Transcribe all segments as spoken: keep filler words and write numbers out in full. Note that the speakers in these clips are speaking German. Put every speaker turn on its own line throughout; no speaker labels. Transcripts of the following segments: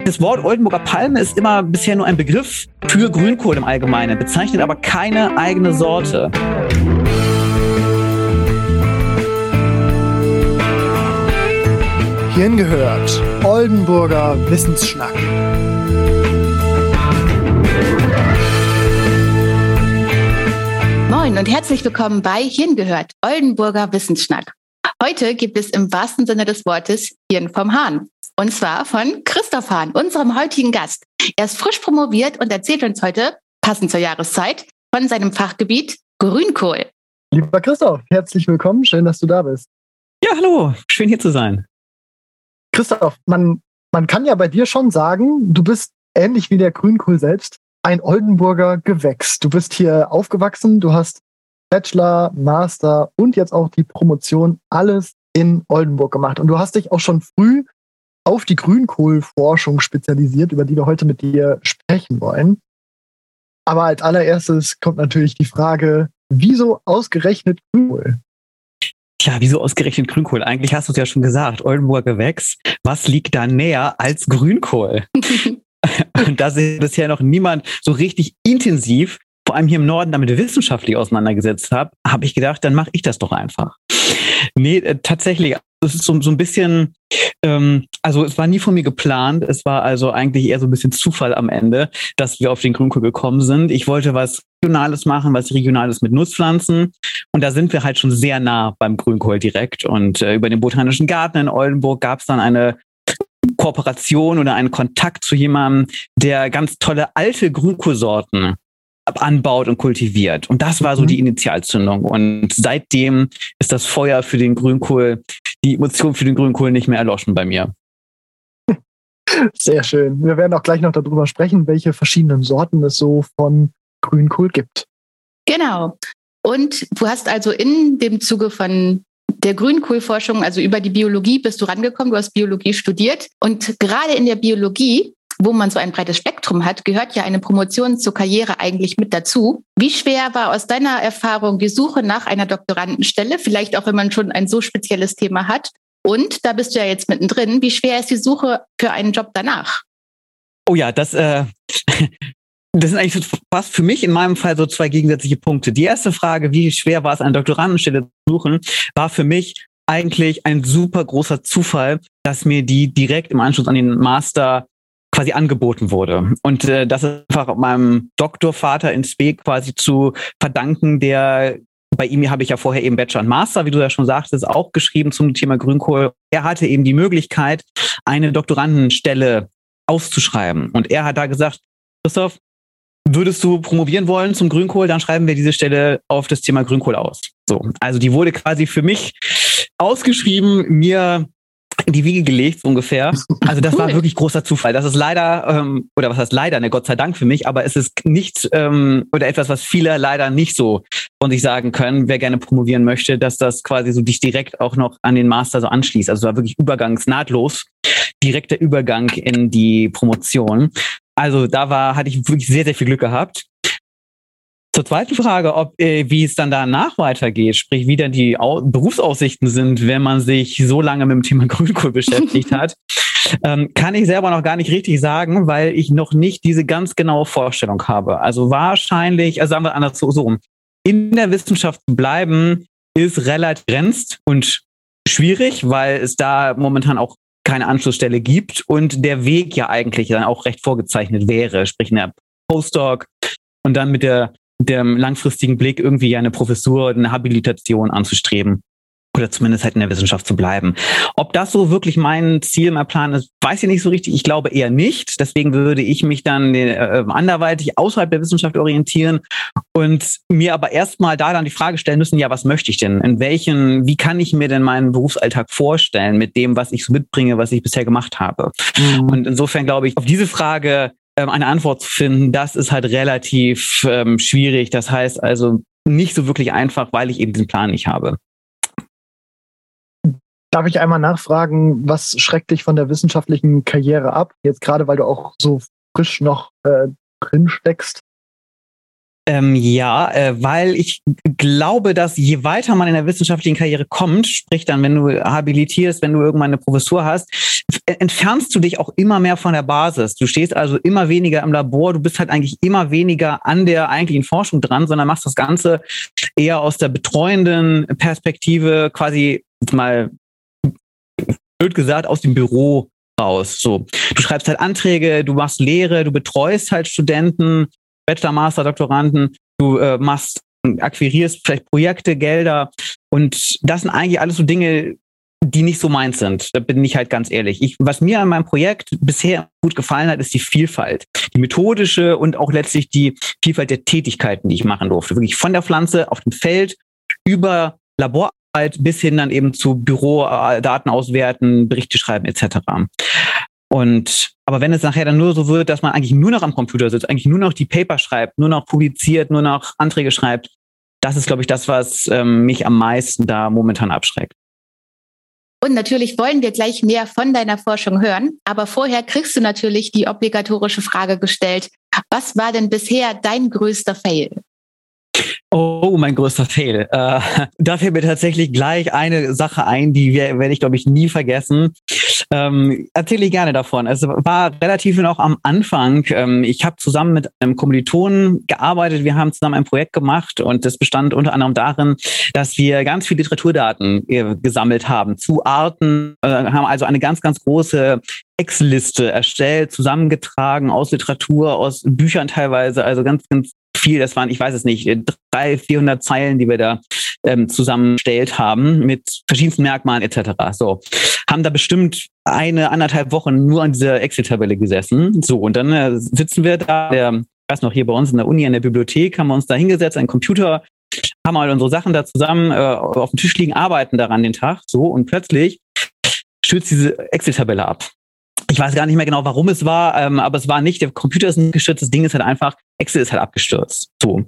Das Wort Oldenburger Palme ist immer bisher nur ein Begriff für Grünkohl im Allgemeinen, bezeichnet aber keine eigene Sorte.
Hierhin gehört Oldenburger Wissensschnack.
Moin und herzlich willkommen bei Hirn gehört, Oldenburger Wissensschnack. Heute gibt es im wahrsten Sinne des Wortes Hirn vom Hahn. Und zwar von Christoph Hahn, unserem heutigen Gast. Er ist frisch promoviert und erzählt uns heute, passend zur Jahreszeit, von seinem Fachgebiet Grünkohl.
Lieber Christoph, herzlich willkommen. Schön, dass du da bist.
Ja, hallo. Schön hier zu sein.
Christoph, man, man kann ja bei dir schon sagen, du bist ähnlich wie der Grünkohl selbst ein Oldenburger Gewächs. Du bist hier aufgewachsen, du hast Bachelor, Master und jetzt auch die Promotion alles in Oldenburg gemacht. Und du hast dich auch schon früh auf die Grünkohlforschung spezialisiert, über die wir heute mit dir sprechen wollen. Aber als allererstes kommt natürlich die Frage, wieso ausgerechnet Grünkohl?
Tja, wieso ausgerechnet Grünkohl? Eigentlich hast du es ja schon gesagt, Oldenburger Gewächs. Was liegt da näher als Grünkohl? Und da sich bisher noch niemand so richtig intensiv, vor allem hier im Norden, damit wissenschaftlich auseinandergesetzt hat, habe ich gedacht, dann mache ich das doch einfach. Nee, äh, tatsächlich, es ist so, so ein bisschen, ähm, also es war nie von mir geplant, es war also eigentlich eher so ein bisschen Zufall am Ende, dass wir auf den Grünkohl gekommen sind. Ich wollte was Regionales machen, was Regionales mit Nutzpflanzen und da sind wir halt schon sehr nah beim Grünkohl direkt und äh, über den Botanischen Garten in Oldenburg gab es dann eine Kooperation oder einen Kontakt zu jemandem, der ganz tolle alte Grünkohlsorten anbaut und kultiviert. Und das war so die Initialzündung. Und seitdem ist das Feuer für den Grünkohl, die Emotion für den Grünkohl nicht mehr erloschen bei mir.
Sehr schön. Wir werden auch gleich noch darüber sprechen, welche verschiedenen Sorten es so von Grünkohl gibt.
Genau. Und du hast also in dem Zuge von der Grünkohlforschung, also über die Biologie bist du rangekommen, du hast Biologie studiert. Und gerade in der Biologie, wo man so ein breites Spektrum hat, gehört ja eine Promotion zur Karriere eigentlich mit dazu. Wie schwer war aus deiner Erfahrung die Suche nach einer Doktorandenstelle, vielleicht auch wenn man schon ein so spezielles Thema hat? Und da bist du ja jetzt mittendrin. Wie schwer ist die Suche für einen Job danach?
Oh ja, das, äh, das sind eigentlich fast für mich in meinem Fall so zwei gegensätzliche Punkte. Die erste Frage, wie schwer war es, eine Doktorandenstelle zu suchen, war für mich eigentlich ein super großer Zufall, dass mir die direkt im Anschluss an den Master quasi angeboten wurde. Und äh, das ist einfach meinem Doktorvater in Spee quasi zu verdanken, der, bei ihm habe ich ja vorher eben Bachelor und Master, wie du ja schon sagtest, auch geschrieben zum Thema Grünkohl. Er hatte eben die Möglichkeit, eine Doktorandenstelle auszuschreiben. Und er hat da gesagt, Christoph, würdest du promovieren wollen zum Grünkohl, dann schreiben wir diese Stelle auf das Thema Grünkohl aus. So, also die wurde quasi für mich ausgeschrieben, mir in die Wiege gelegt, so ungefähr. Also das cool. War wirklich großer Zufall. Das ist leider, ähm, oder was heißt leider, ne, Gott sei Dank für mich, aber es ist nicht, ähm, oder etwas, was viele leider nicht so von sich sagen können, wer gerne promovieren möchte, dass das quasi so dich direkt auch noch an den Master so anschließt. Also es war wirklich übergangsnahtlos, direkter Übergang in die Promotion. Also da war, hatte ich wirklich sehr, sehr viel Glück gehabt. Zur zweiten Frage, ob äh, wie es dann danach weitergeht, sprich wie dann die Au- Berufsaussichten sind, wenn man sich so lange mit dem Thema Grünkohl beschäftigt hat, ähm, kann ich selber noch gar nicht richtig sagen, weil ich noch nicht diese ganz genaue Vorstellung habe. Also wahrscheinlich, also sagen wir anders so, so rum, in der Wissenschaft zu bleiben ist relativ begrenzt und schwierig, weil es da momentan auch keine Anschlussstelle gibt und der Weg ja eigentlich dann auch recht vorgezeichnet wäre, sprich eine Postdoc und dann mit der dem langfristigen Blick irgendwie eine Professur, eine Habilitation anzustreben oder zumindest halt in der Wissenschaft zu bleiben. Ob das so wirklich mein Ziel, mein Plan ist, weiß ich nicht so richtig. Ich glaube eher nicht. Deswegen würde ich mich dann äh, anderweitig außerhalb der Wissenschaft orientieren und mir aber erstmal da dann die Frage stellen müssen, ja, was möchte ich denn? In welchen, wie kann ich mir denn meinen Berufsalltag vorstellen mit dem, was ich so mitbringe, was ich bisher gemacht habe? Mhm. Und insofern glaube ich, auf diese Frage eine Antwort zu finden, das ist halt relativ ähm, schwierig. Das heißt also nicht so wirklich einfach, weil ich eben diesen Plan nicht habe.
Darf ich einmal nachfragen, was schreckt dich von der wissenschaftlichen Karriere ab? Jetzt gerade, weil du auch so frisch noch äh, drin steckst.
Ähm, ja, äh, weil ich glaube, dass je weiter man in der wissenschaftlichen Karriere kommt, sprich dann, wenn du habilitierst, wenn du irgendwann eine Professur hast, entfernst du dich auch immer mehr von der Basis. Du stehst also immer weniger im Labor, du bist halt eigentlich immer weniger an der eigentlichen Forschung dran, sondern machst das Ganze eher aus der betreuenden Perspektive, quasi mal blöd gesagt, aus dem Büro raus. So, du schreibst halt Anträge, du machst Lehre, du betreust halt Studenten, Bachelor, Master, Doktoranden, du äh, machst, akquirierst vielleicht Projekte, Gelder, und das sind eigentlich alles so Dinge, die nicht so meins sind. Da bin ich halt ganz ehrlich. Ich, was mir an meinem Projekt bisher gut gefallen hat, ist die Vielfalt. Die methodische und auch letztlich die Vielfalt der Tätigkeiten, die ich machen durfte. Wirklich von der Pflanze auf dem Feld über Laborarbeit bis hin dann eben zu Büro, äh, Daten auswerten, Berichte schreiben et cetera. Und aber wenn es nachher dann nur so wird, dass man eigentlich nur noch am Computer sitzt, eigentlich nur noch die Paper schreibt, nur noch publiziert, nur noch Anträge schreibt, das ist, glaube ich, das, was ähm, mich am meisten da momentan abschreckt.
Und natürlich wollen wir gleich mehr von deiner Forschung hören, aber vorher kriegst du natürlich die obligatorische Frage gestellt: Was war denn bisher dein größter Fail?
Oh, mein größter Fail. Äh, da fällt mir tatsächlich gleich eine Sache ein, die werde ich, glaube ich, nie vergessen. Ähm, erzähle ich gerne davon. Es war relativ noch am Anfang. Ähm, ich habe zusammen mit einem Kommilitonen gearbeitet. Wir haben zusammen ein Projekt gemacht und das bestand unter anderem darin, dass wir ganz viele Literaturdaten äh, gesammelt haben zu Arten, äh, haben also eine ganz, ganz große Excel-Liste erstellt, zusammengetragen aus Literatur, aus Büchern teilweise, also ganz, ganz viel. Das waren, ich weiß es nicht, dreihundert, vierhundert Zeilen, die wir da ähm, zusammengestellt haben mit verschiedensten Merkmalen et cetera. So, haben da bestimmt eine, anderthalb Wochen nur an dieser Excel-Tabelle gesessen. So, und dann äh, sitzen wir da, der, ich weiß noch, hier bei uns in der Uni, in der Bibliothek, haben wir uns da hingesetzt, einen Computer, haben halt unsere Sachen da zusammen äh, auf dem Tisch liegen, arbeiten daran den Tag. So, und plötzlich stürzt diese Excel-Tabelle ab. Ich weiß gar nicht mehr genau, warum es war, ähm, aber es war nicht, der Computer ist nicht gestürzt, das Ding ist halt einfach, Excel ist halt abgestürzt. So.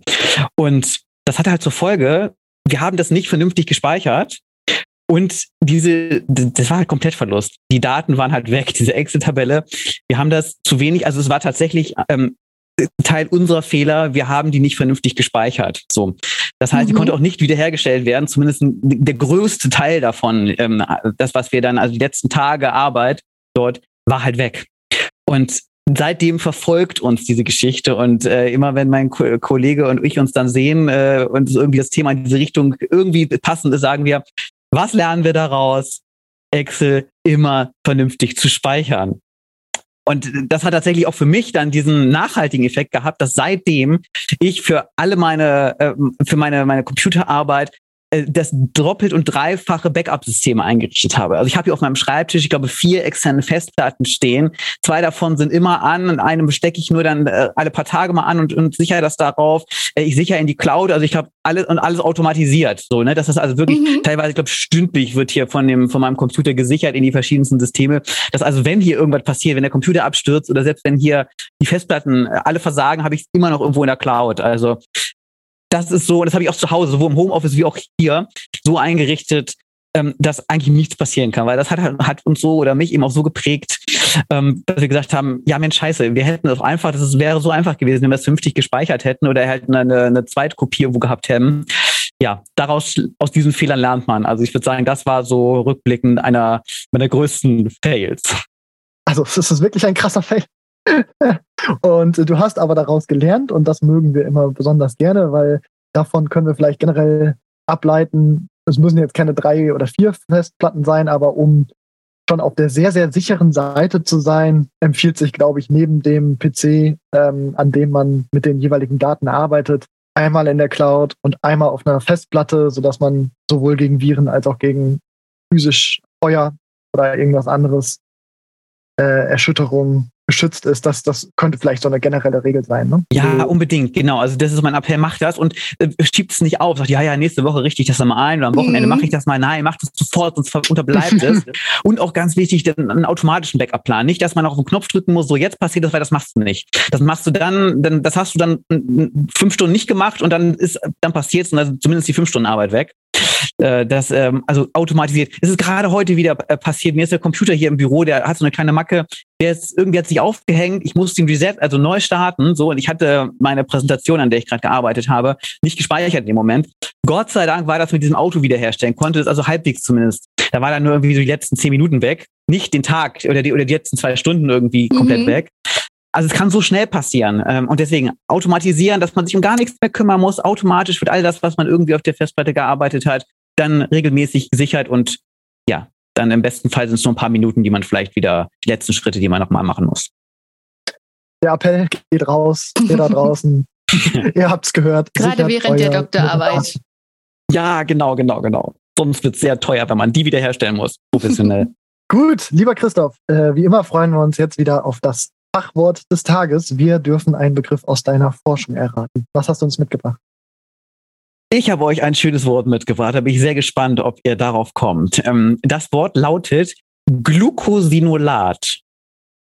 Und das hatte halt zur Folge, wir haben das nicht vernünftig gespeichert und diese, das war halt komplett Verlust. Die Daten waren halt weg, diese Excel-Tabelle. Wir haben das zu wenig, also es war tatsächlich ähm, Teil unserer Fehler, wir haben die nicht vernünftig gespeichert. So. Das heißt, mhm. die konnte auch nicht wiederhergestellt werden, zumindest der größte Teil davon, ähm, das, was wir dann, also die letzten Tage Arbeit dort, war halt weg. Und seitdem verfolgt uns diese Geschichte und äh, immer wenn mein Ko- Kollege und ich uns dann sehen äh, und irgendwie das Thema in diese Richtung irgendwie passend ist, sagen wir, was lernen wir daraus? Excel immer vernünftig zu speichern. Und das hat tatsächlich auch für mich dann diesen nachhaltigen Effekt gehabt, dass seitdem ich für alle meine, äh, für meine, meine Computerarbeit das doppelt und dreifache Backup-Systeme eingerichtet habe. Also ich habe hier auf meinem Schreibtisch, ich glaube, vier externe Festplatten stehen. Zwei davon sind immer an und eine stecke ich nur dann äh, alle paar Tage mal an und, und sichere das darauf. Äh, ich sichere in die Cloud, also ich habe alles und alles automatisiert. So, ne, das ist also wirklich mhm. teilweise, ich glaube, stündlich wird hier von dem von meinem Computer gesichert in die verschiedensten Systeme. Dass also, wenn hier irgendwas passiert, wenn der Computer abstürzt oder selbst wenn hier die Festplatten alle versagen, habe ich es immer noch irgendwo in der Cloud. Also das ist so, das habe ich auch zu Hause, sowohl im Homeoffice wie auch hier, so eingerichtet, ähm, dass eigentlich nichts passieren kann. Weil das hat, hat uns so oder mich eben auch so geprägt, ähm, dass wir gesagt haben, ja Mensch, scheiße, wir hätten das einfach, das wäre so einfach gewesen, wenn wir es vernünftig gespeichert hätten oder halt eine, eine Zweitkopie irgendwo gehabt hätten. Ja, daraus, aus diesen Fehlern lernt man. Also ich würde sagen, das war so rückblickend einer meiner größten Fails.
Also es ist wirklich ein krasser Fail. Und du hast aber daraus gelernt und das mögen wir immer besonders gerne, weil davon können wir vielleicht generell ableiten, es müssen jetzt keine drei oder vier Festplatten sein, aber um schon auf der sehr, sehr sicheren Seite zu sein, empfiehlt sich, glaube ich, neben dem P C, ähm, an dem man mit den jeweiligen Daten arbeitet, einmal in der Cloud und einmal auf einer Festplatte, sodass man sowohl gegen Viren als auch gegen physisch Feuer oder irgendwas anderes, äh, Erschütterung geschützt ist. Das, das könnte vielleicht so eine generelle Regel sein, ne?
Ja, unbedingt, genau. Also das ist mein Appell, mach das und äh, schiebt es nicht auf. Sagt, ja, ja, nächste Woche richte ich das dann mal ein oder am Wochenende mhm. mache ich das mal. Nein, mach das sofort, sonst unterbleibt es. Und auch ganz wichtig, einen automatischen Backup-Plan. Nicht, dass man auf den Knopf drücken muss, so jetzt passiert das, weil das machst du nicht. Das machst du dann, dann das hast du dann fünf Stunden nicht gemacht und dann ist, dann passiert es und dann zumindest die fünf Stunden Arbeit weg. Das, ähm, also automatisiert. Es ist gerade heute wieder äh, passiert. Mir ist der Computer hier im Büro, der hat so eine kleine Macke. der ist irgendwie hat sich aufgehängt, ich musste ihn reset, also neu starten, so, und ich hatte meine Präsentation, an der ich gerade gearbeitet habe, nicht gespeichert in dem Moment. Gott sei Dank war das mit diesem Auto wiederherstellen, konnte es also halbwegs zumindest. Da war dann nur irgendwie so die letzten zehn Minuten weg, nicht den Tag oder die, oder die letzten zwei Stunden irgendwie komplett mhm. weg. Also es kann so schnell passieren. Und deswegen automatisieren, dass man sich um gar nichts mehr kümmern muss. Automatisch wird all das, was man irgendwie auf der Festplatte gearbeitet hat, dann regelmäßig gesichert. Und ja, dann im besten Fall sind es nur ein paar Minuten, die man vielleicht wieder, die letzten Schritte, die man nochmal machen muss.
Der Appell geht raus, ihr da draußen. Ihr habt's gehört.
Gerade während der Doktorarbeit.
Ja, genau, genau, genau. Sonst wird es sehr teuer, wenn man die wiederherstellen muss, professionell.
Gut, lieber Christoph, äh, wie immer freuen wir uns jetzt wieder auf das Fachwort des Tages. Wir dürfen einen Begriff aus deiner Forschung erraten. Was hast du uns mitgebracht?
Ich habe euch ein schönes Wort mitgebracht. Da bin ich sehr gespannt, ob ihr darauf kommt. Ähm, das Wort lautet Glucosinolat.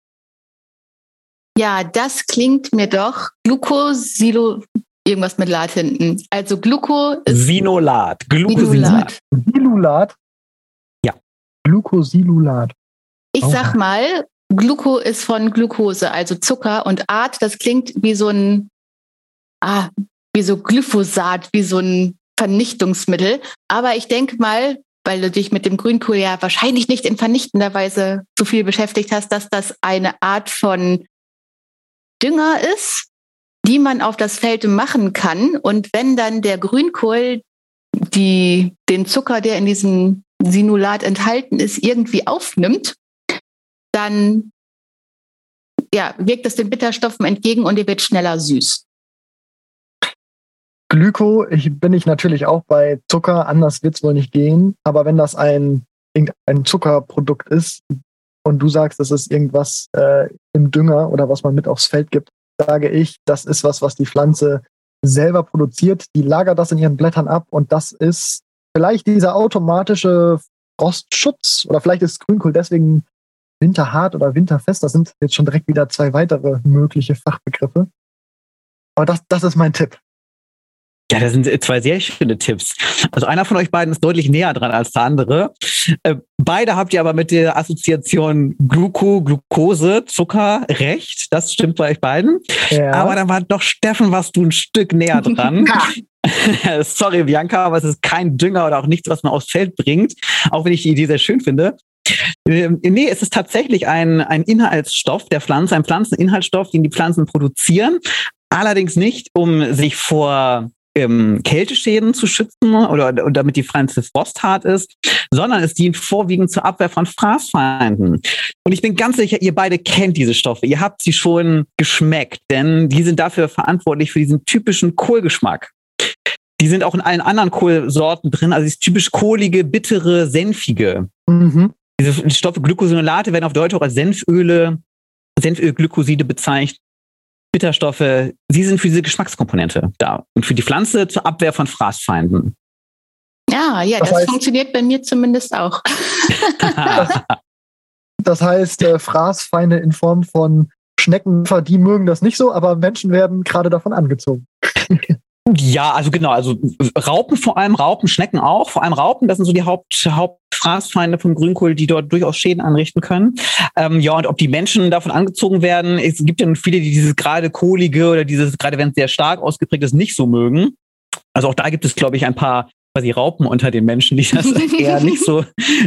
Ja, das klingt mir doch Glucosilo... Irgendwas mit Lat hinten. Also Gluco ist...
Sinolat. Glucosinolat.
Silulat?
Ja.
Glucosilulat.
Ich oh. sag mal, Gluco ist von Glucose, also Zucker, und Art, das klingt wie so ein, ah, wie so Glyphosat, wie so ein Vernichtungsmittel. Aber ich denke mal, weil du dich mit dem Grünkohl ja wahrscheinlich nicht in vernichtender Weise so viel beschäftigt hast, dass das eine Art von Dünger ist, die man auf das Feld machen kann. Und wenn dann der Grünkohl die, den Zucker, der in diesem Sinulat enthalten ist, irgendwie aufnimmt, dann ja, wirkt es den Bitterstoffen entgegen und er wird schneller süß.
Glyko, ich bin ich natürlich auch bei Zucker, anders wird es wohl nicht gehen. Aber wenn das ein, ein Zuckerprodukt ist und du sagst, das ist irgendwas äh, im Dünger oder was man mit aufs Feld gibt, sage ich, das ist was, was die Pflanze selber produziert. Die lagert das in ihren Blättern ab und das ist vielleicht dieser automatische Frostschutz oder vielleicht ist Grünkohl deswegen winterhart oder winterfest. Das sind jetzt schon direkt wieder zwei weitere mögliche Fachbegriffe. Aber das, das ist mein Tipp.
Ja, das sind zwei sehr schöne Tipps. Also einer von euch beiden ist deutlich näher dran als der andere. Äh, beide habt ihr aber mit der Assoziation Gluco, Glucose, Zucker recht. Das stimmt bei euch beiden. Ja. Aber dann war doch Steffen, warst du ein Stück näher dran. Sorry, Bianca, aber es ist kein Dünger oder auch nichts, was man aufs Feld bringt. Auch wenn ich die Idee sehr schön finde. Ähm, nee, es ist tatsächlich ein, ein Inhaltsstoff der Pflanze, ein Pflanzeninhaltsstoff, den die Pflanzen produzieren. Allerdings nicht, um sich vor ähm, Kälteschäden zu schützen oder, oder damit die Pflanze frosthart ist, sondern es dient vorwiegend zur Abwehr von Fraßfeinden. Und ich bin ganz sicher, ihr beide kennt diese Stoffe. Ihr habt sie schon geschmeckt, denn die sind dafür verantwortlich für diesen typischen Kohlgeschmack. Die sind auch in allen anderen Kohlsorten drin, also dieses typisch kohlige, bittere, senfige. Mhm. Diese Stoffe Glucosinolate werden auf Deutsch auch als Senföle, Senfölglykoside bezeichnet. Bitterstoffe, sie sind für diese Geschmackskomponente da und für die Pflanze zur Abwehr von Fraßfeinden.
Ja, ja, das, das heißt, funktioniert bei mir zumindest auch.
das, das heißt, äh, Fraßfeinde in Form von Schnecken, die mögen das nicht so, aber Menschen werden gerade davon angezogen.
Ja, also genau, also Raupen vor allem, Raupen, Schnecken auch, vor allem Raupen, das sind so die Haupt, Hauptfraßfeinde vom Grünkohl, die dort durchaus Schäden anrichten können. Ähm, ja, und ob die Menschen davon angezogen werden, es gibt ja viele, die dieses gerade kohlige oder dieses, gerade wenn es sehr stark ausgeprägt ist, nicht so mögen. Also auch da gibt es, glaube ich, ein paar quasi Raupen unter den Menschen, die das eher nicht so,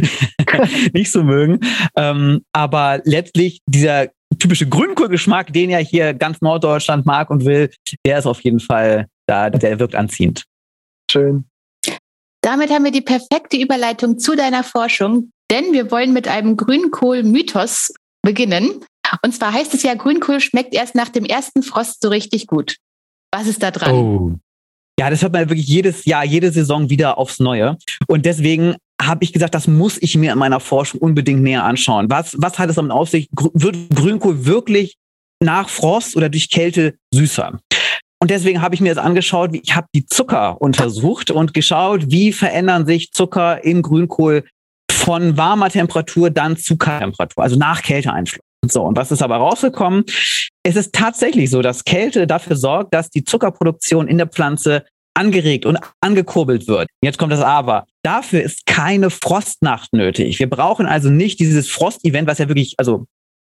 nicht so mögen. Ähm, aber letztlich dieser typische Grünkohlgeschmack, den ja hier ganz Norddeutschland mag und will, der ist auf jeden Fall da, der wirkt anziehend.
Schön.
Damit haben wir die perfekte Überleitung zu deiner Forschung, denn wir wollen mit einem Grünkohl-Mythos beginnen. Und zwar heißt es ja, Grünkohl schmeckt erst nach dem ersten Frost so richtig gut. Was ist da dran?
Oh. Ja, das hört man wirklich jedes Jahr, jede Saison wieder aufs Neue. Und deswegen habe ich gesagt, das muss ich mir in meiner Forschung unbedingt näher anschauen. Was, was hat es damit auf sich? Wird Grünkohl wirklich nach Frost oder durch Kälte süßer? Und deswegen habe ich mir jetzt angeschaut, ich habe die Zucker untersucht und geschaut, wie verändern sich Zucker in Grünkohl von warmer Temperatur dann zu Kalttemperatur, also nach Kälteeinfluss. So, und was ist aber rausgekommen? Es ist tatsächlich so, dass Kälte dafür sorgt, dass die Zuckerproduktion in der Pflanze angeregt und angekurbelt wird. Jetzt kommt das Aber. Dafür ist keine Frostnacht nötig. Wir brauchen also nicht dieses Frost-Event, was ja wirklich also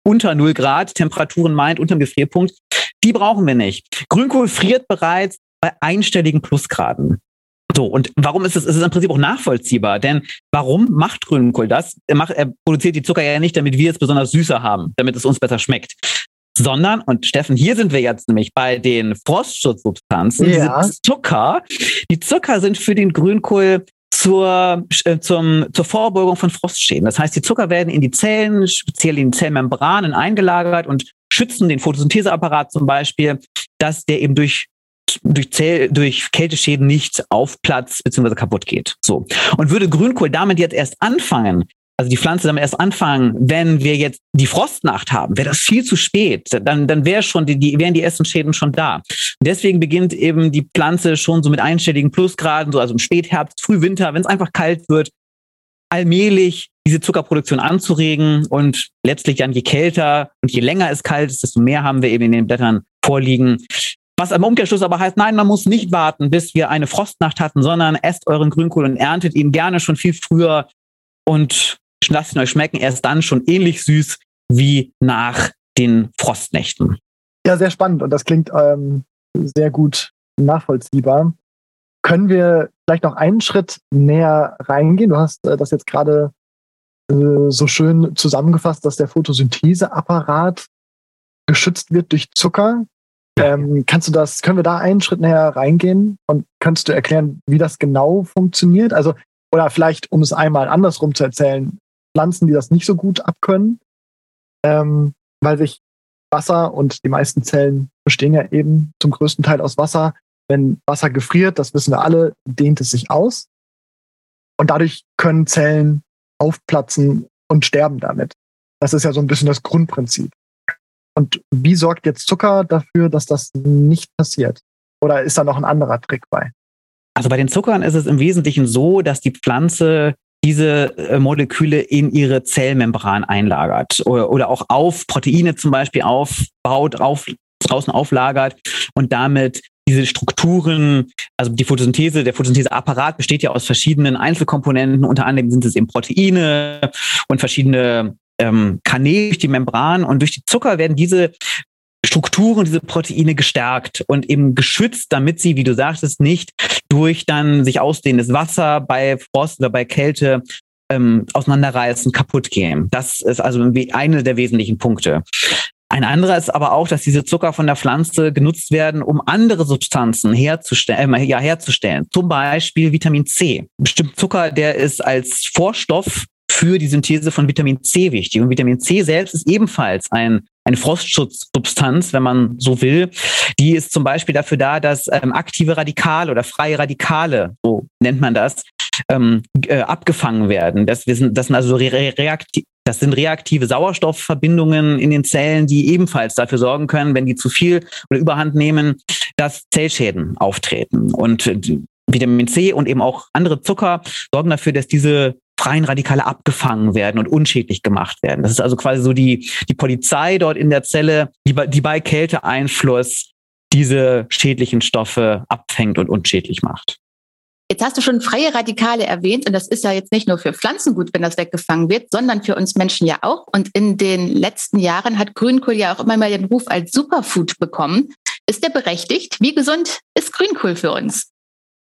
unter null Grad Temperaturen meint, unter dem Gefrierpunkt, die brauchen wir nicht. Grünkohl friert bereits bei einstelligen Plusgraden. So, und warum ist es? Es ist im Prinzip auch nachvollziehbar, denn warum macht Grünkohl das? Er, macht, er produziert die Zucker ja nicht, damit wir es besonders süßer haben, damit es uns besser schmeckt. Sondern, und Steffen, hier sind wir jetzt nämlich bei den Frostschutzsubstanzen,
ja.
diese Zucker. Die Zucker sind für den Grünkohl zur, äh, zum, zur Vorbeugung von Frostschäden. Das heißt, die Zucker werden in die Zellen, speziell in die Zellmembranen eingelagert und schützen den Photosyntheseapparat zum Beispiel, dass der eben durch durch, Zell, durch Kälteschäden nicht aufplatzt bzw. kaputt geht. So. Und würde Grünkohl damit jetzt erst anfangen, also die Pflanze damit erst anfangen, wenn wir jetzt die Frostnacht haben, wäre das viel zu spät. Dann, dann wäre schon die, die, wären die ersten Schäden schon da. Und deswegen beginnt eben die Pflanze schon so mit einstelligen Plusgraden, so also im Spätherbst, Frühwinter, wenn es einfach kalt wird, allmählich diese Zuckerproduktion anzuregen und letztlich dann je kälter und je länger es kalt ist, desto mehr haben wir eben in den Blättern vorliegen. Was im Umkehrschluss aber heißt, nein, man muss nicht warten, bis wir eine Frostnacht hatten, sondern esst euren Grünkohl und erntet ihn gerne schon viel früher und lasst ihn euch schmecken. Er ist dann schon ähnlich süß wie nach den Frostnächten.
Ja, sehr spannend und das klingt ähm, sehr gut nachvollziehbar. Können wir vielleicht noch einen Schritt näher reingehen? Du hast äh, das jetzt gerade äh, so schön zusammengefasst, dass der Photosyntheseapparat geschützt wird durch Zucker. Ähm, kannst du das, können wir da einen Schritt näher reingehen und kannst du erklären, wie das genau funktioniert? Also, oder vielleicht, um es einmal andersrum zu erzählen, Pflanzen, die das nicht so gut abkönnen, ähm, weil sich Wasser und die meisten Zellen bestehen ja eben zum größten Teil aus Wasser. Wenn Wasser gefriert, das wissen wir alle, dehnt es sich aus. Und dadurch können Zellen aufplatzen und sterben damit. Das ist ja so ein bisschen das Grundprinzip. Und wie sorgt jetzt Zucker dafür, dass das nicht passiert? Oder ist da noch ein anderer Trick bei?
Also bei den Zuckern ist es im Wesentlichen so, dass die Pflanze diese äh, Moleküle in ihre Zellmembran einlagert oder, oder auch auf Proteine zum Beispiel aufbaut, auf, draußen auflagert und damit diese Strukturen, also die Photosynthese, der Photosyntheseapparat besteht ja aus verschiedenen Einzelkomponenten, unter anderem sind es eben Proteine und verschiedene ähm, Kanäle durch die Membran, und durch die Zucker werden diese Strukturen, diese Proteine gestärkt und eben geschützt, damit sie, wie du sagtest, nicht durch dann sich ausdehnendes Wasser bei Frost oder bei Kälte ähm, auseinanderreißen, kaputt gehen. Das ist also eine der wesentlichen Punkte. Ein anderer ist aber auch, dass diese Zucker von der Pflanze genutzt werden, um andere Substanzen herzustellen, äh, ja, herzustellen. Zum Beispiel Vitamin C. Bestimmt Zucker, der ist als Vorstoff für die Synthese von Vitamin C wichtig. Und Vitamin C selbst ist ebenfalls ein, eine Frostschutzsubstanz, wenn man so will. Die ist zum Beispiel dafür da, dass ähm, aktive Radikale oder freie Radikale, so nennt man das, ähm, äh, abgefangen werden. Das, wir sind, das sind also re- reaktiv Das sind reaktive Sauerstoffverbindungen in den Zellen, die ebenfalls dafür sorgen können, wenn die zu viel oder Überhand nehmen, dass Zellschäden auftreten. Und Vitamin C und eben auch andere Zucker sorgen dafür, dass diese freien Radikale abgefangen werden und unschädlich gemacht werden. Das ist also quasi so die, die Polizei dort in der Zelle, die bei, die bei Kälteeinfluss diese schädlichen Stoffe abfängt und unschädlich macht.
Jetzt hast du schon freie Radikale erwähnt, und das ist ja jetzt nicht nur für Pflanzen gut, wenn das weggefangen wird, sondern für uns Menschen ja auch. Und in den letzten Jahren hat Grünkohl ja auch immer mal den Ruf als Superfood bekommen. Ist der berechtigt? Wie gesund ist Grünkohl für uns?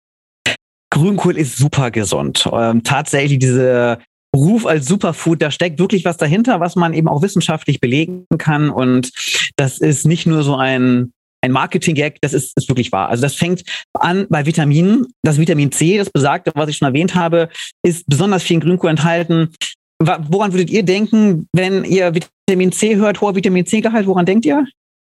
Grünkohl ist super gesund. Ähm, tatsächlich dieser Ruf als Superfood, da steckt wirklich was dahinter, was man eben auch wissenschaftlich belegen kann. Und das ist nicht nur so ein Ein Marketing-Gag, das ist, ist wirklich wahr. Also das fängt an bei Vitaminen. Das Vitamin C, das besagte, was ich schon erwähnt habe, ist besonders viel in Grünkohl enthalten. Woran würdet ihr denken, wenn ihr Vitamin C hört, hoher Vitamin C-Gehalt? Woran denkt ihr?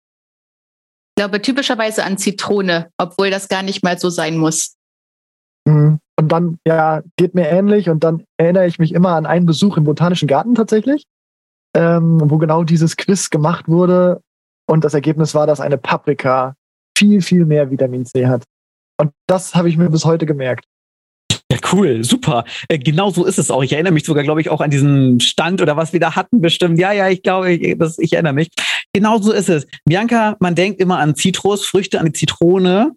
Ich glaube typischerweise an Zitrone, obwohl das gar nicht mal so sein muss.
Und dann, ja, geht mir ähnlich. Und dann erinnere ich mich immer an einen Besuch im Botanischen Garten tatsächlich, ähm, wo genau dieses Quiz gemacht wurde. Und das Ergebnis war, dass eine Paprika viel, viel mehr Vitamin C hat. Und das habe ich mir bis heute gemerkt.
Ja, cool, super. Äh, genau so ist es auch. Ich erinnere mich sogar, glaube ich, auch an diesen Stand oder was wir da hatten bestimmt. Ja, ja, ich glaube, ich, das, ich erinnere mich. Genau so ist es. Bianca, man denkt immer an Zitrusfrüchte, an die Zitrone.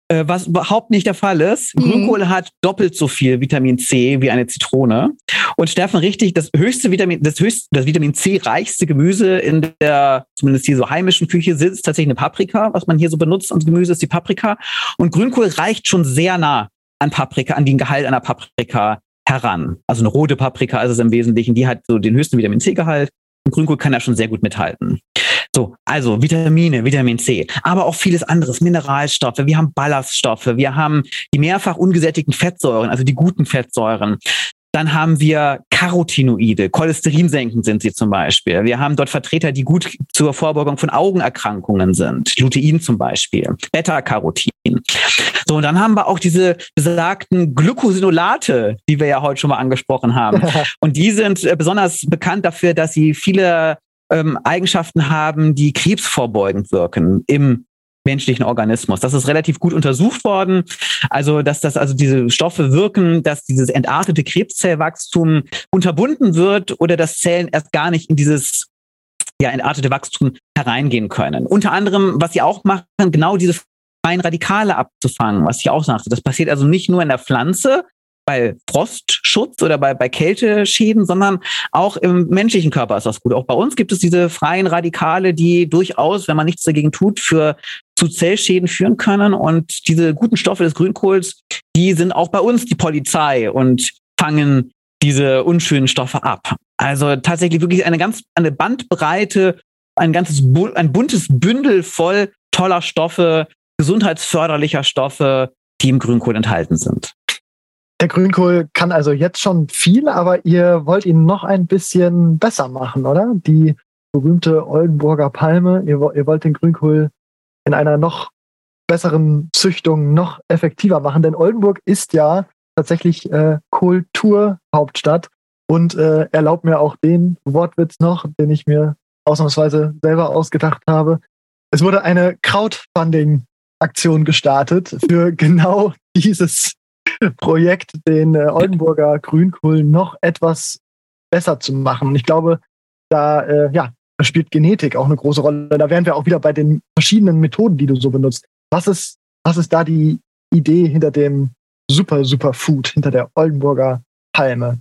Äh, was überhaupt nicht der Fall ist.
Mhm.
Grünkohl hat doppelt so viel Vitamin C wie eine Zitrone. Und Steffen, richtig, das höchste Vitamin, das höchste, das Vitamin C reichste Gemüse in der, zumindest hier so heimischen Küche, ist tatsächlich eine Paprika, was man hier so benutzt als Gemüse, ist die Paprika. Und Grünkohl reicht schon sehr nah an Paprika, an den Gehalt einer Paprika heran. Also eine rote Paprika ist es im Wesentlichen, die hat so den höchsten Vitamin C-Gehalt. Und Grünkohl kann da schon sehr gut mithalten. So, also Vitamine, Vitamin C, aber auch vieles anderes, Mineralstoffe, wir haben Ballaststoffe, wir haben die mehrfach ungesättigten Fettsäuren, also die guten Fettsäuren. Dann haben wir Carotinoide, cholesterinsenkend sind sie zum Beispiel. Wir haben dort Vertreter, die gut zur Vorbeugung von Augenerkrankungen sind, Lutein zum Beispiel, Beta-Carotin. So, und dann haben wir auch diese besagten Glycosinolate, die wir ja heute schon mal angesprochen haben. Und die sind äh, besonders bekannt dafür, dass sie viele ähm, Eigenschaften haben, die krebsvorbeugend wirken im menschlichen Organismus. Das ist relativ gut untersucht worden. Also, dass das also diese Stoffe wirken, dass dieses entartete Krebszellwachstum unterbunden wird oder dass Zellen erst gar nicht in dieses ja entartete Wachstum hereingehen können. Unter anderem, was sie auch machen, genau diese freien Radikale abzufangen, was ich auch sagte. Das passiert also nicht nur in der Pflanze, bei Frostschutz oder bei, bei Kälteschäden, sondern auch im menschlichen Körper ist das gut. Auch bei uns gibt es diese freien Radikale, die durchaus, wenn man nichts dagegen tut, für zu Zellschäden führen können. Und diese guten Stoffe des Grünkohls, die sind auch bei uns die Polizei und fangen diese unschönen Stoffe ab. Also tatsächlich wirklich eine ganz eine Bandbreite, ein ganzes ein buntes Bündel voll toller Stoffe, gesundheitsförderlicher Stoffe, die im Grünkohl enthalten sind.
Der Grünkohl kann also jetzt schon viel, aber ihr wollt ihn noch ein bisschen besser machen, oder? Die berühmte Oldenburger Palme, ihr, ihr wollt den Grünkohl in einer noch besseren Züchtung noch effektiver machen, denn Oldenburg ist ja tatsächlich äh, Kulturhauptstadt und äh, erlaubt mir auch den Wortwitz noch, den ich mir ausnahmsweise selber ausgedacht habe. Es wurde eine Crowdfunding-Aktion gestartet für genau dieses Projekt, den äh, Oldenburger Grünkohl noch etwas besser zu machen. Und ich glaube, da, äh, ja, da spielt Genetik auch eine große Rolle. Da wären wir auch wieder bei den verschiedenen Methoden, die du so benutzt. Was ist, was ist da die Idee hinter dem super, super Food, hinter der Oldenburger Palme?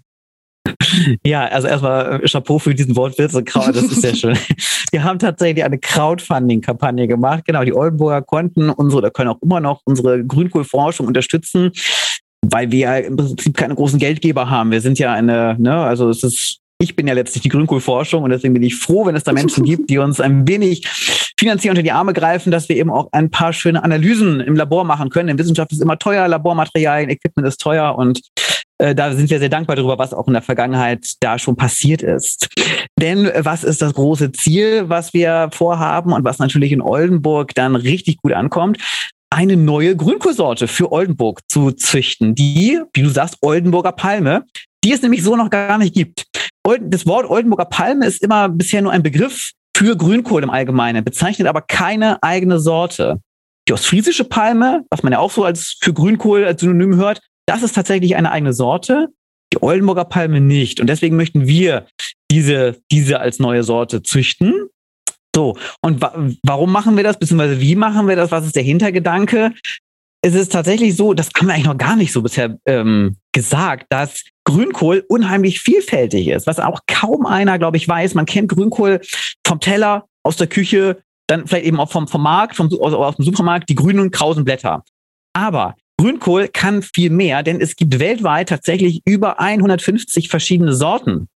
Ja, also erstmal Chapeau für diesen Wortwitz. Das ist sehr schön. Wir haben tatsächlich eine Crowdfunding-Kampagne gemacht. Genau, die Oldenburger konnten unsere, oder können auch immer noch unsere Grünkohlforschung unterstützen, weil wir ja im Prinzip keine großen Geldgeber haben. Wir sind ja eine, ne, also es ist, ich bin ja letztlich die Grünkohlforschung und deswegen bin ich froh, wenn es da Menschen gibt, die uns ein wenig finanziell unter die Arme greifen, dass wir eben auch ein paar schöne Analysen im Labor machen können. In Wissenschaft ist immer teuer, Labormaterialien, Equipment ist teuer und äh, da sind wir sehr dankbar darüber, was auch in der Vergangenheit da schon passiert ist. Denn was ist das große Ziel, was wir vorhaben und was natürlich in Oldenburg dann richtig gut ankommt? Eine neue Grünkohlsorte für Oldenburg zu züchten, die, wie du sagst, Oldenburger Palme, die es nämlich so noch gar nicht gibt. Das Wort Oldenburger Palme ist immer bisher nur ein Begriff für Grünkohl im Allgemeinen, bezeichnet aber keine eigene Sorte. Die ostfriesische Palme, was man ja auch so als für Grünkohl als Synonym hört, das ist tatsächlich eine eigene Sorte, die Oldenburger Palme nicht. Und deswegen möchten wir diese, diese als neue Sorte züchten. So, und wa- warum machen wir das, beziehungsweise wie machen wir das, was ist der Hintergedanke? Es ist tatsächlich so, das haben wir eigentlich noch gar nicht so bisher ähm, gesagt, dass Grünkohl unheimlich vielfältig ist, was auch kaum einer, glaube ich, weiß. Man kennt Grünkohl vom Teller, aus der Küche, dann vielleicht eben auch vom, vom Markt, vom, aus, aus dem Supermarkt, die grünen, krausen Blätter. Aber Grünkohl kann viel mehr, denn es gibt weltweit tatsächlich über hundertfünfzig verschiedene Sorten.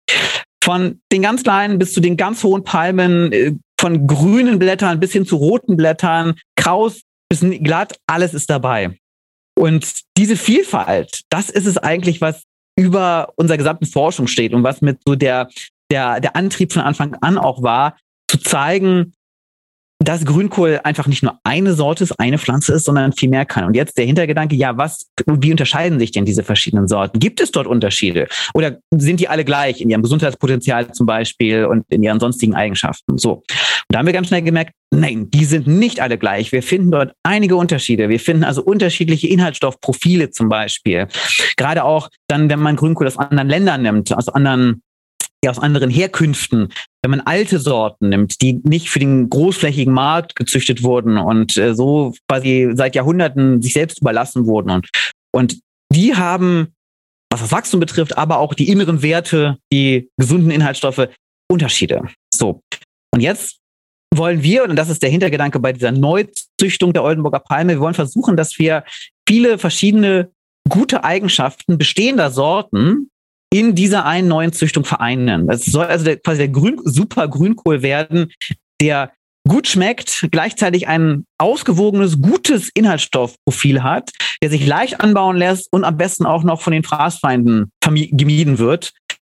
Von den ganz kleinen bis zu den ganz hohen Palmen, von grünen Blättern bis hin zu roten Blättern, kraus bis glatt, alles ist dabei. Und diese Vielfalt, das ist es eigentlich, was über unserer gesamten Forschung steht und was mit so der, der, der Antrieb von Anfang an auch war, zu zeigen, dass Grünkohl einfach nicht nur eine Sorte ist, eine Pflanze ist, sondern viel mehr kann. Und jetzt der Hintergedanke, ja, was, wie unterscheiden sich denn diese verschiedenen Sorten? Gibt es dort Unterschiede? Oder sind die alle gleich in ihrem Gesundheitspotenzial zum Beispiel und in ihren sonstigen Eigenschaften? So. Und da haben wir ganz schnell gemerkt, nein, die sind nicht alle gleich. Wir finden dort einige Unterschiede. Wir finden also unterschiedliche Inhaltsstoffprofile zum Beispiel. Gerade auch dann, wenn man Grünkohl aus anderen Ländern nimmt, aus anderen die aus anderen Herkünften, wenn man alte Sorten nimmt, die nicht für den großflächigen Markt gezüchtet wurden und äh, so quasi seit Jahrhunderten sich selbst überlassen wurden. Und, und die haben, was das Wachstum betrifft, aber auch die inneren Werte, die gesunden Inhaltsstoffe, Unterschiede. So. Und jetzt wollen wir, und das ist der Hintergedanke bei dieser Neuzüchtung der Oldenburger Palme, wir wollen versuchen, dass wir viele verschiedene gute Eigenschaften bestehender Sorten in dieser einen neuen Züchtung vereinen. Es soll also der, quasi der Grün, super Grünkohl werden, der gut schmeckt, gleichzeitig ein ausgewogenes, gutes Inhaltsstoffprofil hat, der sich leicht anbauen lässt und am besten auch noch von den Fraßfeinden gemieden wird.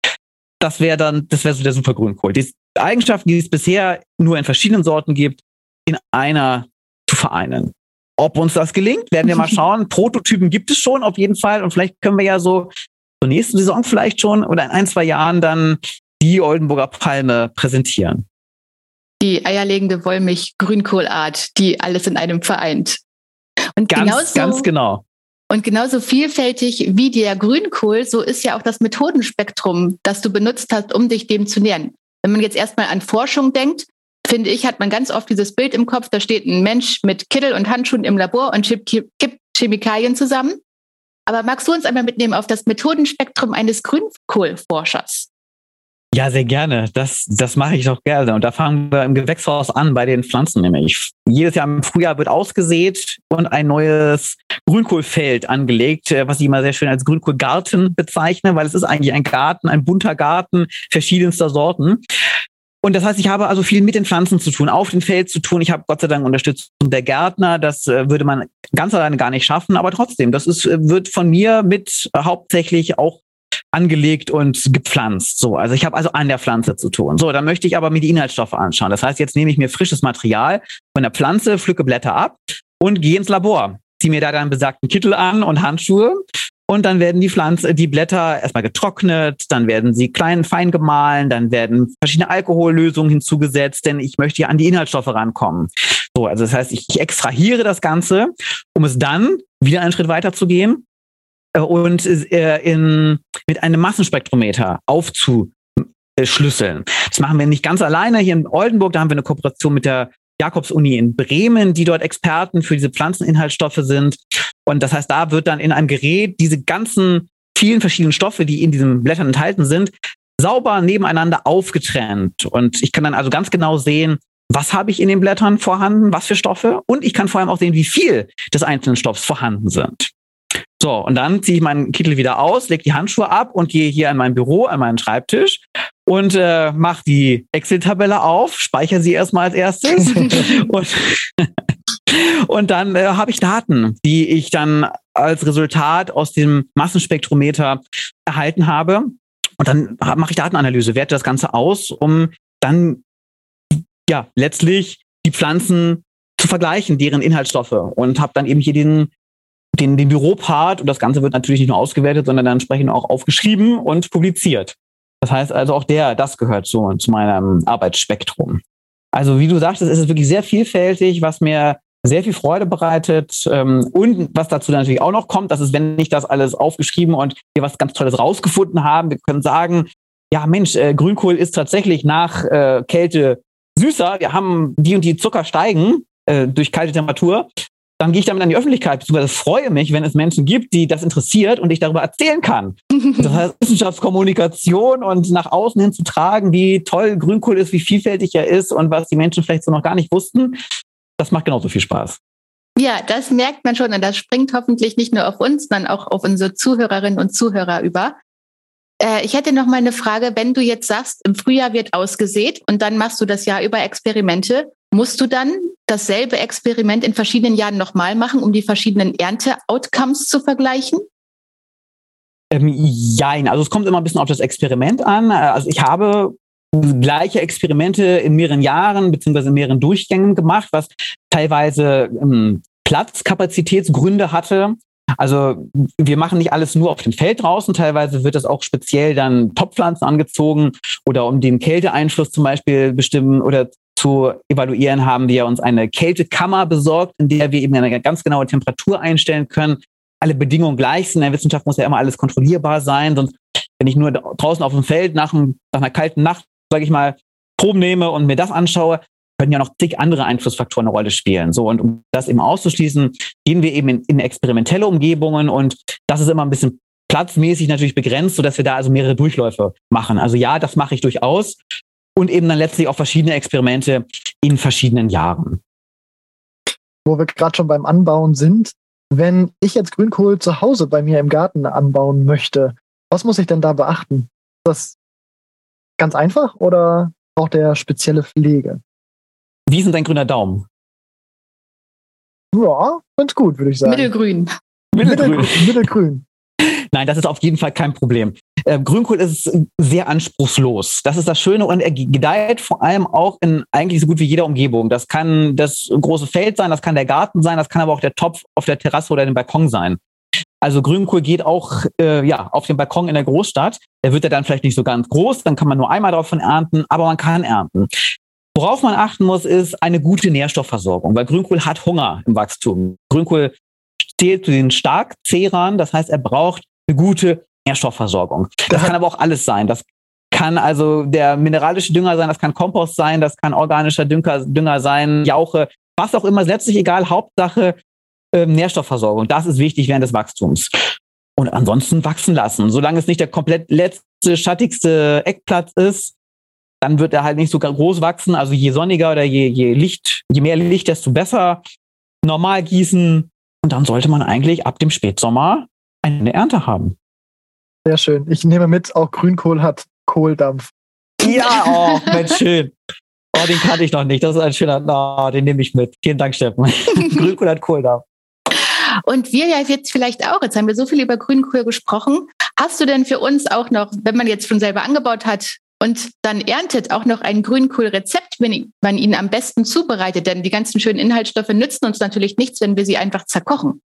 Das wäre dann, das wäre so der super Grünkohl. Die Eigenschaften, die es bisher nur in verschiedenen Sorten gibt, in einer zu vereinen. Ob uns das gelingt, werden wir mal schauen. Prototypen gibt es schon auf jeden Fall und vielleicht können wir ja so zur nächsten Saison vielleicht schon oder in ein, zwei Jahren dann die Oldenburger Palme präsentieren.
Die eierlegende Wollmilch-Grünkohlart, die alles in einem vereint. Und
ganz,
genauso,
ganz genau.
Und genauso vielfältig wie der Grünkohl, so ist ja auch das Methodenspektrum, das du benutzt hast, um dich dem zu nähern. Wenn man jetzt erstmal an Forschung denkt, finde ich, hat man ganz oft dieses Bild im Kopf, da steht ein Mensch mit Kittel und Handschuhen im Labor und kippt Chemikalien zusammen. Aber magst du uns einmal mitnehmen auf das Methodenspektrum eines Grünkohlforschers?
Ja, sehr gerne. Das, das mache ich doch gerne. Und da fangen wir im Gewächshaus an bei den Pflanzen nämlich. Jedes Jahr im Frühjahr wird ausgesät und ein neues Grünkohlfeld angelegt, was ich immer sehr schön als Grünkohlgarten bezeichne, weil es ist eigentlich ein Garten, ein bunter Garten verschiedenster Sorten. Und das heißt, ich habe also viel mit den Pflanzen zu tun, auf dem Feld zu tun. Ich habe Gott sei Dank Unterstützung der Gärtner. Das äh, würde man ganz alleine gar nicht schaffen. Aber trotzdem, das ist, wird von mir mit äh, hauptsächlich auch angelegt und gepflanzt. So, also ich habe also an der Pflanze zu tun. So, dann möchte ich aber mir die Inhaltsstoffe anschauen. Das heißt, jetzt nehme ich mir frisches Material von der Pflanze, pflücke Blätter ab und gehe ins Labor. Ziehe mir da dann besagten Kittel an und Handschuhe. Und dann werden die Pflanze, die Blätter erstmal getrocknet, dann werden sie klein, fein gemahlen, dann werden verschiedene Alkohollösungen hinzugesetzt, denn ich möchte ja an die Inhaltsstoffe rankommen. So, also das heißt, ich extrahiere das Ganze, um es dann wieder einen Schritt weiter zu gehen äh, und äh, in, mit einem Massenspektrometer aufzuschlüsseln. Das machen wir nicht ganz alleine hier in Oldenburg, da haben wir eine Kooperation mit der Jakobs-Uni in Bremen, die dort Experten für diese Pflanzeninhaltsstoffe sind. Und das heißt, da wird dann in einem Gerät diese ganzen vielen verschiedenen Stoffe, die in diesen Blättern enthalten sind, sauber nebeneinander aufgetrennt. Und ich kann dann also ganz genau sehen, was habe ich in den Blättern vorhanden, was für Stoffe. Und ich kann vor allem auch sehen, wie viel des einzelnen Stoffs vorhanden sind. So, und dann ziehe ich meinen Kittel wieder aus, lege die Handschuhe ab und gehe hier an mein Büro, an meinen Schreibtisch und äh, mache die Excel-Tabelle auf, speichere sie erstmal als erstes und, und dann äh, habe ich Daten, die ich dann als Resultat aus dem Massenspektrometer erhalten habe. Und dann mache ich Datenanalyse, werte das Ganze aus, um dann ja letztlich die Pflanzen zu vergleichen, deren Inhaltsstoffe, und habe dann eben hier den Den, den Büropart, und das Ganze wird natürlich nicht nur ausgewertet, sondern dann entsprechend auch aufgeschrieben und publiziert. Das heißt also auch der, das gehört zu, zu meinem Arbeitsspektrum. Also wie du sagtest, ist es wirklich sehr vielfältig, was mir sehr viel Freude bereitet. Und was dazu natürlich auch noch kommt, das ist, wenn nicht das alles aufgeschrieben und wir was ganz Tolles rausgefunden haben, wir können sagen, ja Mensch, äh, Grünkohl ist tatsächlich nach äh, Kälte süßer, wir haben die und die Zucker steigen äh, durch kalte Temperatur. Dann gehe ich damit an die Öffentlichkeit, beziehungsweise freue mich, wenn es Menschen gibt, die das interessiert und ich darüber erzählen kann. Das heißt, Wissenschaftskommunikation und nach außen hin zu tragen, wie toll Grünkohl ist, wie vielfältig er ist und was die Menschen vielleicht so noch gar nicht wussten, das macht genauso viel Spaß.
Ja, das merkt man schon und das springt hoffentlich nicht nur auf uns, sondern auch auf unsere Zuhörerinnen und Zuhörer über. Äh, ich hätte noch mal eine Frage, wenn du jetzt sagst, im Frühjahr wird ausgesät und dann machst du das Jahr über Experimente, musst du dann dasselbe Experiment in verschiedenen Jahren nochmal machen, um die verschiedenen Ernte-Outcomes zu vergleichen?
Ähm, jein, also es kommt immer ein bisschen auf das Experiment an. Also ich habe gleiche Experimente in mehreren Jahren beziehungsweise in mehreren Durchgängen gemacht, was teilweise ähm, Platzkapazitätsgründe hatte. Also wir machen nicht alles nur auf dem Feld draußen, teilweise wird das auch speziell dann Topfpflanzen angezogen oder um den Kälteeinfluss zum Beispiel bestimmen oder zu evaluieren, haben wir uns eine Kältekammer besorgt, in der wir eben eine ganz genaue Temperatur einstellen können. Alle Bedingungen gleich sind. In der Wissenschaft muss ja immer alles kontrollierbar sein, sonst Wenn ich nur draußen auf dem Feld nach, einem, nach einer kalten Nacht, sage ich mal, Proben nehme und mir das anschaue, können ja noch zig andere Einflussfaktoren eine Rolle spielen. So, und um das eben auszuschließen, gehen wir eben in, in experimentelle Umgebungen und das ist immer ein bisschen platzmäßig natürlich begrenzt, sodass wir da also mehrere Durchläufe machen. Also ja, das mache ich durchaus und eben dann letztlich auch verschiedene Experimente in verschiedenen Jahren.
Wo wir gerade schon beim Anbauen sind, wenn ich jetzt Grünkohl zu Hause bei mir im Garten anbauen möchte, was muss ich denn da beachten? Ist das ganz einfach oder braucht der spezielle Pflege?
Wie ist denn dein grüner Daumen?
Ja, ganz gut, würde ich sagen.
Mittelgrün.
Mittelgrün.
Mittelgrün. Mittelgrün.
Nein, das ist auf jeden Fall kein Problem. Äh, Grünkohl ist sehr anspruchslos. Das ist das Schöne und er gedeiht vor allem auch in eigentlich so gut wie jeder Umgebung. Das kann das große Feld sein, das kann der Garten sein, das kann aber auch der Topf auf der Terrasse oder dem Balkon sein. Also Grünkohl geht auch äh, ja auf dem Balkon in der Großstadt. Der wird ja dann vielleicht nicht so ganz groß, dann kann man nur einmal davon ernten, aber man kann ernten. Worauf man achten muss, ist eine gute Nährstoffversorgung, weil Grünkohl hat Hunger im Wachstum. Grünkohl zählt zu den Starkzehrern, das heißt, er braucht eine gute Nährstoffversorgung. Das kann aber auch alles sein. Das kann also der mineralische Dünger sein, das kann Kompost sein, das kann organischer Dünger, Dünger sein, Jauche, was auch immer, ist letztlich egal. Hauptsache äh, Nährstoffversorgung. Das ist wichtig während des Wachstums. Und ansonsten wachsen lassen. Solange es nicht der komplett letzte, schattigste Eckplatz ist, dann wird er halt nicht so groß wachsen. Also je sonniger oder je, je Licht, je mehr Licht, desto besser. Normal gießen. Und dann sollte man eigentlich ab dem Spätsommer eine Ernte haben.
Sehr schön. Ich nehme mit, auch Grünkohl hat Kohldampf.
Ja, oh, Mensch, schön. Oh, den kannte ich noch nicht. Das ist ein schöner, oh, den nehme ich mit. Vielen Dank, Steffen. Grünkohl hat Kohldampf.
Und wir ja jetzt vielleicht auch, jetzt haben wir so viel über Grünkohl gesprochen. Hast du denn für uns auch noch, wenn man jetzt schon selber angebaut hat und dann erntet, auch noch ein Grünkohlrezept, wenn man ihn am besten zubereitet? Denn die ganzen schönen Inhaltsstoffe nützen uns natürlich nichts, wenn wir sie einfach zerkochen.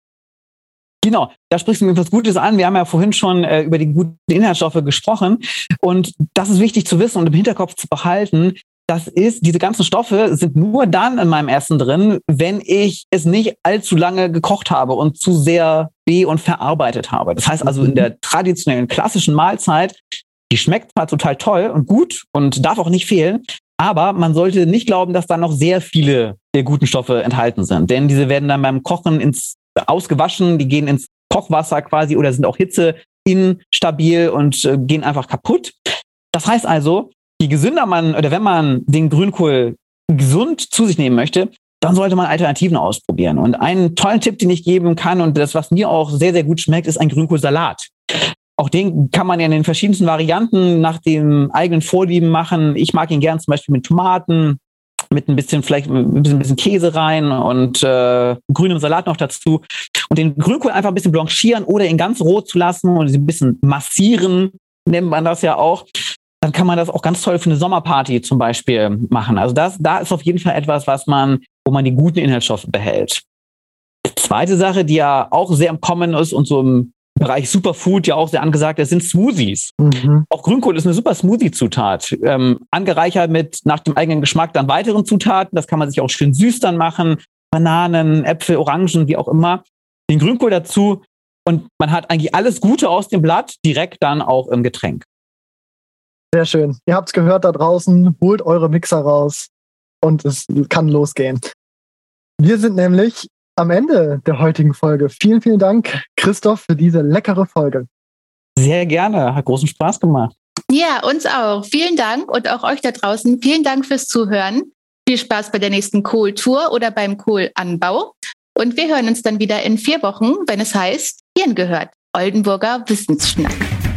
Genau, da sprichst du mir etwas Gutes an. Wir haben ja vorhin schon äh, über die guten Inhaltsstoffe gesprochen. Und das ist wichtig zu wissen und im Hinterkopf zu behalten. Das ist, diese ganzen Stoffe sind nur dann in meinem Essen drin, wenn ich es nicht allzu lange gekocht habe und zu sehr be- und verarbeitet habe. Das heißt also in der traditionellen, klassischen Mahlzeit, die schmeckt zwar total toll und gut und darf auch nicht fehlen, aber man sollte nicht glauben, dass da noch sehr viele der guten Stoffe enthalten sind. Denn diese werden dann beim Kochen ins ausgewaschen, die gehen ins Kochwasser quasi oder sind auch hitzeinstabil und äh, gehen einfach kaputt. Das heißt also, je gesünder man oder wenn man den Grünkohl gesund zu sich nehmen möchte, dann sollte man Alternativen ausprobieren. Und einen tollen Tipp, den ich geben kann und das, was mir auch sehr, sehr gut schmeckt, ist ein Grünkohlsalat. Auch den kann man ja in den verschiedensten Varianten nach dem eigenen Vorlieben machen. Ich mag ihn gern zum Beispiel mit Tomaten, mit ein bisschen vielleicht ein bisschen, ein bisschen Käse rein und äh, grünem Salat noch dazu. Und den Grünkohl einfach ein bisschen blanchieren oder ihn ganz rot zu lassen und ein bisschen massieren, nennt man das ja auch. Dann kann man das auch ganz toll für eine Sommerparty zum Beispiel machen. Also das, da ist auf jeden Fall etwas, was man, wo man die guten Inhaltsstoffe behält. Die zweite Sache, die ja auch sehr im Kommen ist und so im Bereich Superfood ja auch sehr angesagt ist, sind Smoothies. Mhm. Auch Grünkohl ist eine super Smoothie-Zutat. Ähm, angereichert mit nach dem eigenen Geschmack dann weiteren Zutaten. Das kann man sich auch schön süß dann machen. Bananen, Äpfel, Orangen, wie auch immer. Den Grünkohl dazu und man hat eigentlich alles Gute aus dem Blatt direkt dann auch im Getränk.
Sehr schön. Ihr habt es gehört da draußen. Holt eure Mixer raus und es kann losgehen. Wir sind nämlich am Ende der heutigen Folge. Vielen, vielen Dank, Christoph, für diese leckere Folge.
Sehr gerne. Hat großen Spaß gemacht.
Ja, uns auch. Vielen Dank und auch euch da draußen. Vielen Dank fürs Zuhören. Viel Spaß bei der nächsten Kohltour oder beim Kohlanbau. Und wir hören uns dann wieder in vier Wochen, wenn es heißt, Hirn gehört. Oldenburger Wissensschnack.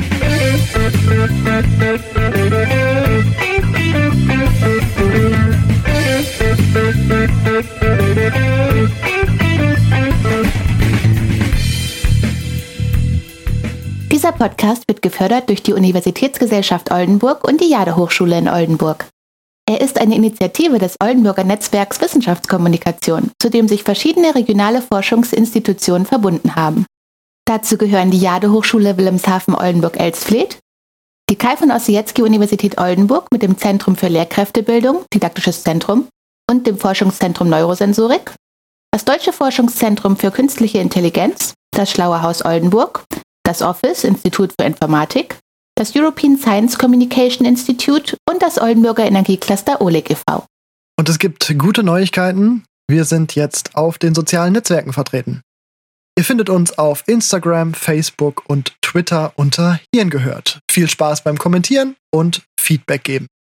Dieser Podcast wird gefördert durch die Universitätsgesellschaft Oldenburg und die Jade-Hochschule in Oldenburg. Er ist eine Initiative des Oldenburger Netzwerks Wissenschaftskommunikation, zu dem sich verschiedene regionale Forschungsinstitutionen verbunden haben. Dazu gehören die Jade-Hochschule Wilhelmshaven-Oldenburg-Elsfleth, die Kai von Ossietzky-Universität Oldenburg mit dem Zentrum für Lehrkräftebildung, Didaktisches Zentrum und dem Forschungszentrum Neurosensorik, das Deutsche Forschungszentrum für Künstliche Intelligenz, das Schlaue Haus Oldenburg, das Office, Institut für Informatik, das European Science Communication Institute und das Oldenburger Energiecluster O L E G e V
Und es gibt gute Neuigkeiten. Wir sind jetzt auf den sozialen Netzwerken vertreten. Ihr findet uns auf Instagram, Facebook und Twitter unter Hirngehört. Viel Spaß beim Kommentieren und Feedback geben.